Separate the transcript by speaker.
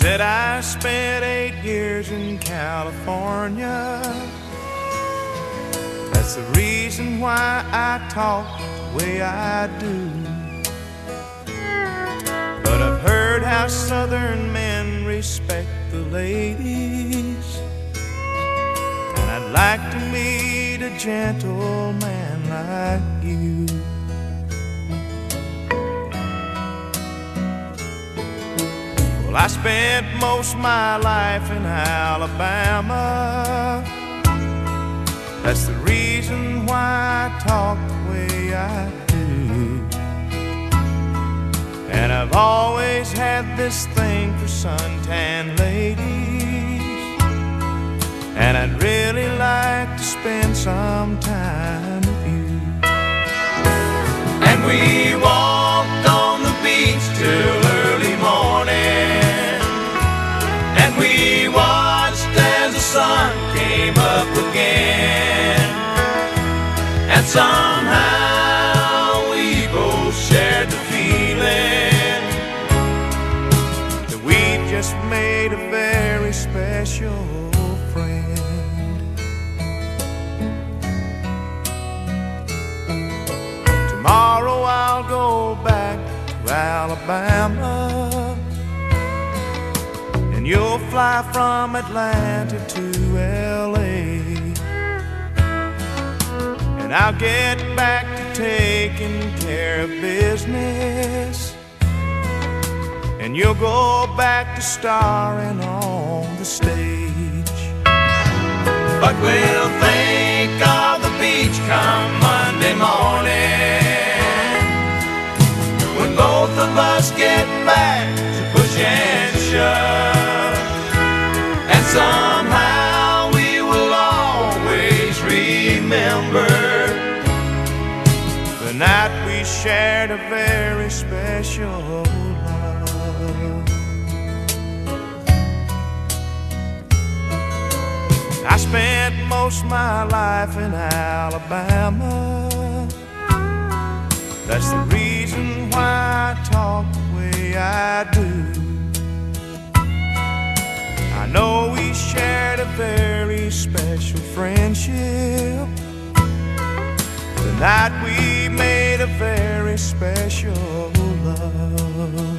Speaker 1: Said I spent 8 years in California. That's the reason why I talk the way I do. But I've heard how Southern men respect the ladies, and I'd like to meet a gentleman like you. Well, I spent most of my life in Alabama. That's the reason why I talk the way I do. And I've always had this thing for suntan ladies, and I'd really like to spend some time with you. And we walked on the beach till early morning, and we watched as the sun came up again. And somehow we both shared the feeling that we just made a very special friend. Tomorrow I'll go back to Alabama, and you'll fly from Atlanta to LA. And I'll get back to taking care of business, and you'll go back to starring on the stage. But we'll think of the beach come Monday morning, when both of us get back to push and shove. And somehow we will always remember the night we shared a very special love. I spent most of my life in Alabama. That's the reason why I talk the way I do. I know we shared a very special friendship, the night we made a very special love.